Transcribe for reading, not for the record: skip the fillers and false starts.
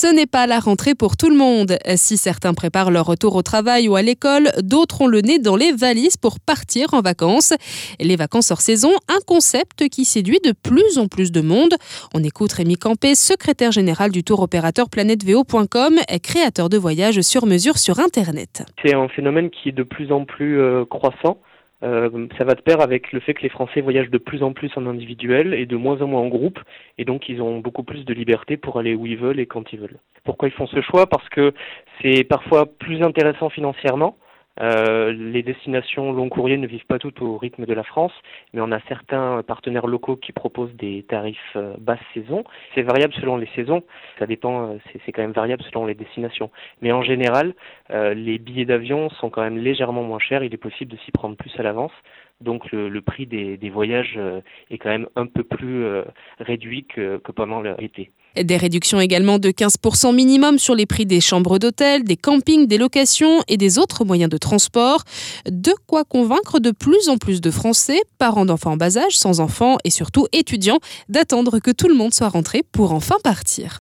Ce n'est pas la rentrée pour tout le monde. Si certains préparent leur retour au travail ou à l'école, d'autres ont le nez dans les valises pour partir en vacances. Les vacances hors saison, un concept qui séduit de plus en plus de monde. On écoute Rémi Campé, secrétaire général du tour opérateur PlanèteVO.com, créateur de voyages sur mesure sur Internet. C'est un phénomène qui est de plus en plus croissant. Ça va de pair avec le fait que les Français voyagent de plus en plus en individuel et de moins en moins en groupe, et donc ils ont beaucoup plus de liberté pour aller où ils veulent et quand ils veulent. Pourquoi ils font ce choix ? Parce que c'est parfois plus intéressant financièrement. Les destinations long courrier ne vivent pas toutes au rythme de la France, mais on a certains partenaires locaux qui proposent des tarifs basse saison. C'est variable selon les saisons, ça dépend, c'est quand même variable selon les destinations. Mais en général, les billets d'avion sont quand même légèrement moins chers, il est possible de s'y prendre plus à l'avance. Donc le prix des voyages est quand même un peu plus réduit que pendant l'été. Des réductions également de 15% minimum sur les prix des chambres d'hôtel, des campings, des locations et des autres moyens de transport. De quoi convaincre de plus en plus de Français, parents d'enfants en bas âge, sans enfants et surtout étudiants, d'attendre que tout le monde soit rentré pour enfin partir.